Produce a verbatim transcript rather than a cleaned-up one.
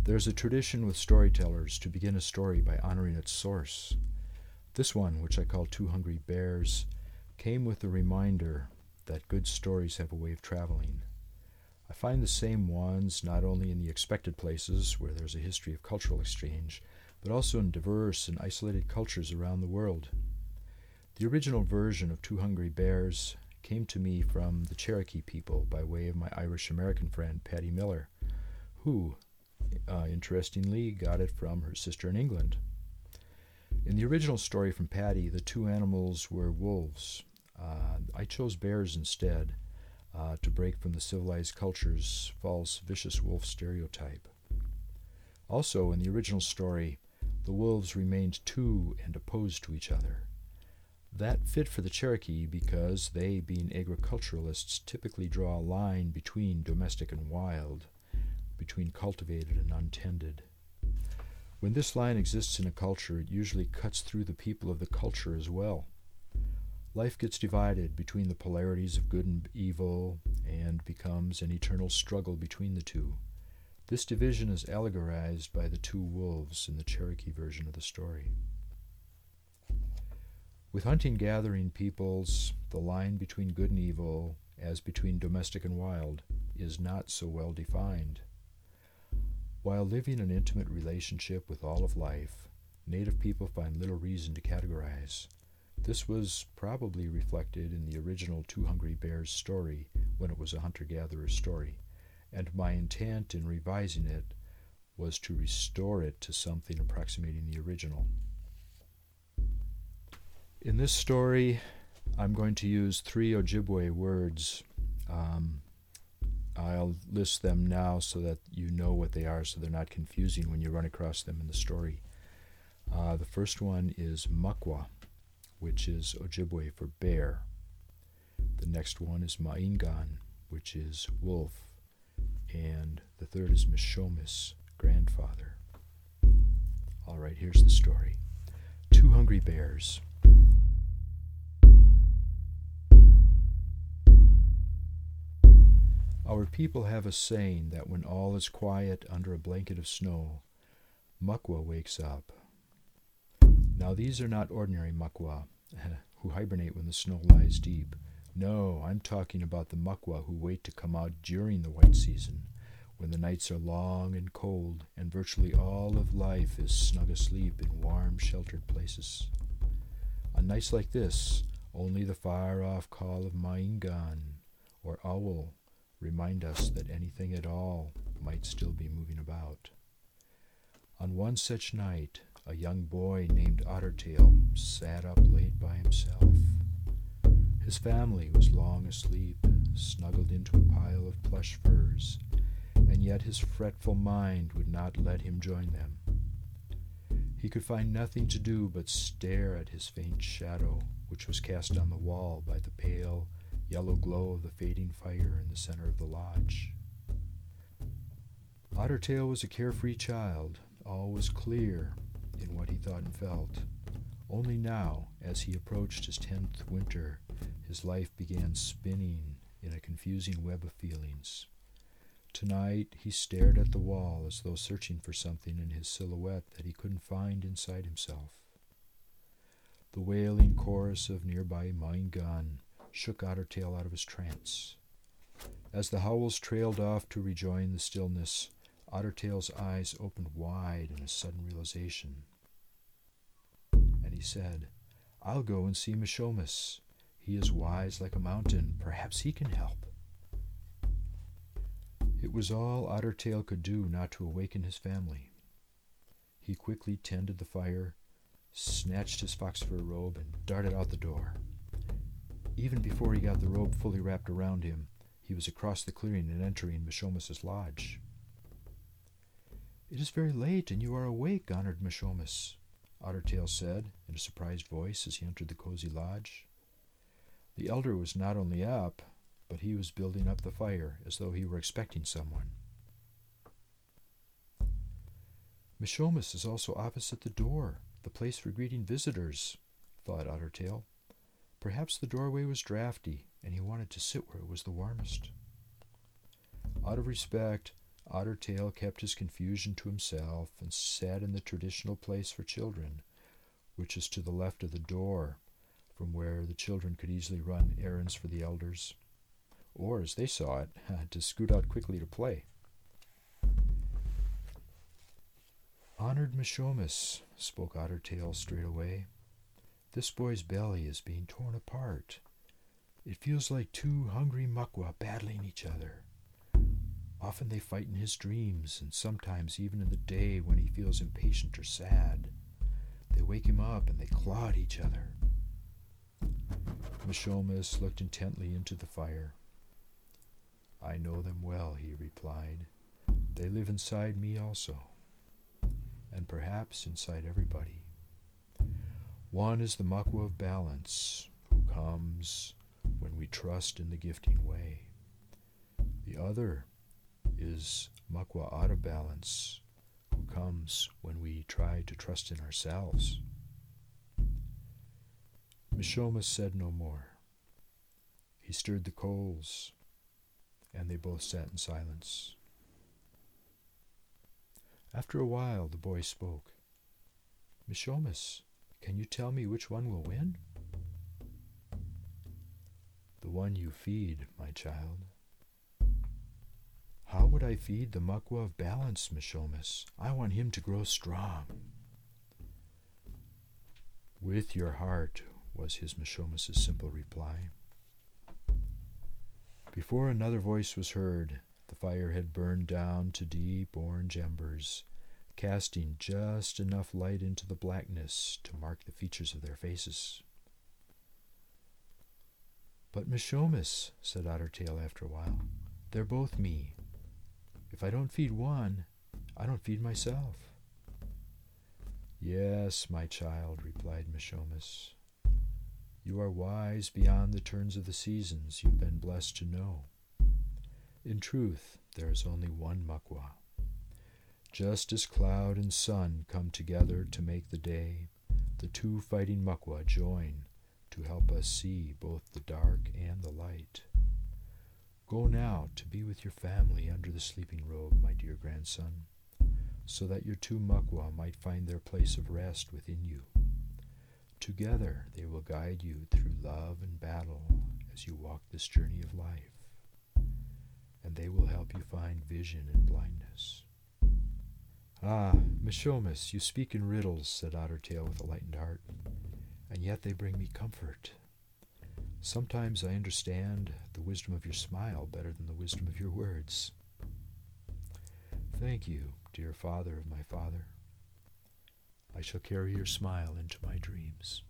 There's a tradition with storytellers to begin a story by honoring its source. This one, which I call Two Hungry Bears, came with the reminder that good stories have a way of traveling. I find the same ones not only in the expected places where there's a history of cultural exchange, but also in diverse and isolated cultures around the world. The original version of Two Hungry Bears came to me from the Cherokee people by way of my Irish-American friend Patty Miller, who, uh, interestingly, got it from her sister in England. In the original story from Patty, the two animals were wolves. Uh, I chose bears instead, uh, to break from the civilized culture's false vicious wolf stereotype. Also, in the original story, the wolves remained two and opposed to each other. That fit for the Cherokee because they, being agriculturalists, typically draw a line between domestic and wild, between cultivated and untended. When this line exists in a culture, it usually cuts through the people of the culture as well. Life gets divided between the polarities of good and evil and becomes an eternal struggle between the two. This division is allegorized by the two wolves in the Cherokee version of the story. With hunting-gathering peoples, the line between good and evil, as between domestic and wild, is not so well defined. While living an intimate relationship with all of life, Native people find little reason to categorize. This was probably reflected in the original Two Hungry Bears story when it was a hunter-gatherer story, and my intent in revising it was to restore it to something approximating the original. In this story, I'm going to use three Ojibwe words. Um, I'll list them now so that you know what they are, so they're not confusing when you run across them in the story. Uh, the first one is Makwa, which is Ojibwe for bear. The next one is Maingan, which is wolf. And the third is Mishomis, grandfather. All right, here's the story. Two hungry bears. Our people have a saying that when all is quiet under a blanket of snow, Makwa wakes up. Now these are not ordinary Makwa, who hibernate when the snow lies deep. No, I'm talking about the Makwa who wait to come out during the white season, when the nights are long and cold, and virtually all of life is snug asleep in warm, sheltered places. On nights like this, only the far-off call of Maingan, or owl, remind us that anything at all might still be moving about. On one such night, a young boy named Ottertail sat up late by himself. His family was long asleep, snuggled into a pile of plush furs, and yet his fretful mind would not let him join them. He could find nothing to do but stare at his faint shadow, which was cast on the wall by the pale, yellow glow of the fading fire in the center of the lodge. Ottertail was a carefree child, always clear in what he thought and felt. Only now, as he approached his tenth winter, his life began spinning in a confusing web of feelings. Tonight he stared at the wall as though searching for something in his silhouette that he couldn't find inside himself. The wailing chorus of nearby Maingan shook Ottertail out of his trance. As the howls trailed off to rejoin the stillness, Ottertail's eyes opened wide in a sudden realization. And he said, "I'll go and see Mishomis. He is wise like a mountain. Perhaps he can help." It was all Ottertail could do not to awaken his family. He quickly tended the fire, snatched his fox fur robe, and darted out the door. Even before he got the robe fully wrapped around him, he was across the clearing and entering Mishomis' lodge. "It is very late, and you are awake, honored Mishomis," Ottertail said in a surprised voice as he entered the cozy lodge. The elder was not only up, but he was building up the fire as though he were expecting someone. "Mishomis is also opposite the door, the place for greeting visitors," thought Ottertail. Perhaps the doorway was drafty, and he wanted to sit where it was the warmest. Out of respect, Ottertail kept his confusion to himself and sat in the traditional place for children, which is to the left of the door, from where the children could easily run errands for the elders, or, as they saw it, to scoot out quickly to play. "Honored Mishomis," spoke Ottertail straight away, "this boy's belly is being torn apart. It feels like two hungry Muckwa battling each other. Often they fight in his dreams, and sometimes even in the day when he feels impatient or sad. They wake him up and they claw at each other." Mishomis looked intently into the fire. "I know them well," he replied. "They live inside me also, and perhaps inside everybody. One is the Muckwa of balance, who comes when we trust in the gifting way. The other is Muckwa out of balance, who comes when we try to trust in ourselves." Mishomis said no more. He stirred the coals, and they both sat in silence. After a while, the boy spoke. "Mishomis, can you tell me which one will win?" "The one you feed, my child." "How would I feed the Muckwa of balance, Mishomis? I want him to grow strong." "With your heart," was his Mishomis' simple reply. Before another voice was heard, the fire had burned down to deep orange embers, casting just enough light into the blackness to mark the features of their faces. "But Mishomis," said Ottertail after a while, "they're both me. If I don't feed one, I don't feed myself." "Yes, my child," replied Mishomis. "You are wise beyond the turns of the seasons you've been blessed to know. In truth, there is only one Muckwa. Just as cloud and sun come together to make the day, the two fighting Muckwa join to help us see both the dark and the light. Go now to be with your family under the sleeping robe, my dear grandson, so that your two Muckwa might find their place of rest within you. Together they will guide you through love and battle as you walk this journey of life, and they will help you find vision in blindness." "Ah, Mishomis, you speak in riddles," said Ottertail with a lightened heart, "and yet they bring me comfort. Sometimes I understand the wisdom of your smile better than the wisdom of your words. Thank you, dear father of my father. I shall carry your smile into my dreams."